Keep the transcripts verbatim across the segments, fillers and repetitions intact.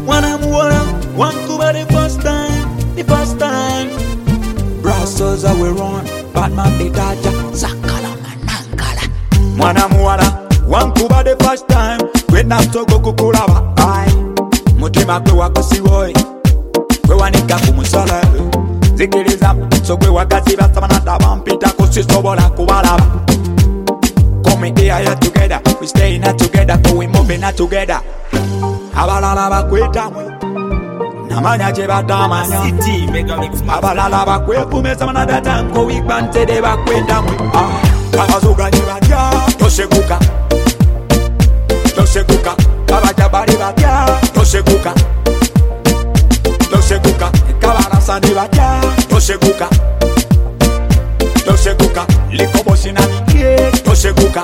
When I'm water, one Cuba the first time, the first time. Brazos are we run, Batman the Dodger, Zakala Manangala. When I'm water, one Cuba the first time, we not to go kukulaba. Aye, Mutima kwe wakusiwoi, kwe wanika kumusala. Zikiliza, so kwe wakasiba samanata wampita kusisobola kubalaba. Coming here together, we staying here together, so we moving here together. Abalala bakweta mwe namanya je batamanya City Mega Mix. abalala bakwepume samana datanko wikbante de bakwenda mwe abazuga je batya tosekuka tosekuka abajabari batya tosekuka tosekuka kabara sandi batya tosekuka tosekuka likobosina nikie tosekuka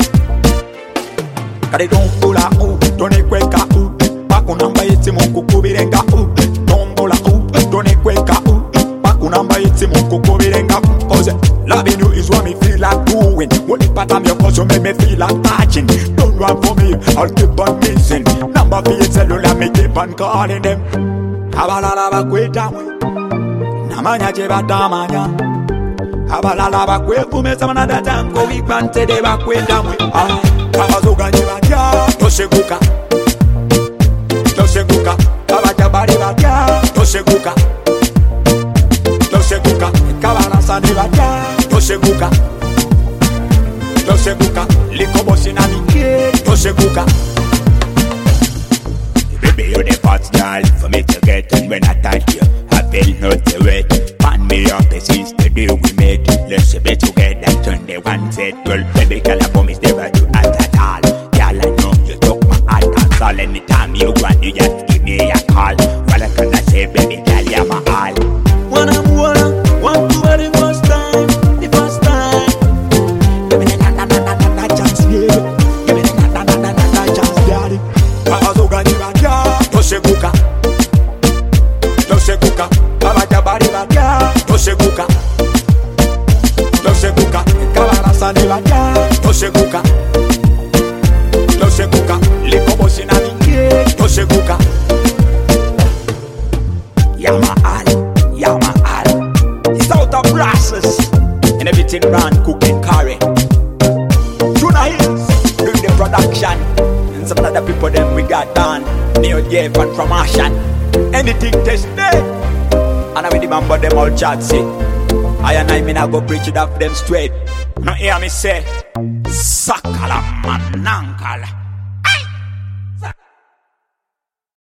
kare don kula u done kweka u pakunamba yiti mukukubirenga u tombola u done kweka u pakunamba yiti mukukubirenga u cause loving you is what me feel like doing. Only part of your cause you make me feel like touching. Don't run for me, I'll keep on missing. Number for your cellular, me keep on calling them. Abalala bakweta mwe namanya je batamanya abalala bakwepume samana datanko wikbante de bakwenda mwe abazuga je batya tosekuka tosekuka abajabari batya tosekuka tosekuka kabala sandi batya tosekuka tosekuka likobosina nikie tosekuka. Baby, you're the first girl for me to get, and when I touch you, I feel not the wait. Pan me up since the day we met. Let's be together, turn the one set. Well, baby, girl, I promise never do at at all. Girl, I know you took my heart and soul. Anytime you want, you just give me a call. Well, I cannot say, baby, girl, you're my all. When I'm water, one Cuba the first time, the first time. Give me the na na na na na na chance, yeah. Give me the na na na na na na chance, daddy. Abazuga je batya tosekuka tosekuka abajabari batya tosekuka tosekuka kabala sandi batya tosekuka tosekuka likobosina nikie tosekuka. You're my all, you're my all. It's out of process and everything run cook and carry. Tuna Hills doing the production and some other people them we got done. Neo Jeff and from Ashan. Anything test day. And I with the man but them all chat say I and I mean I go preach it off them straight. Now hear me say Sakala Manankala.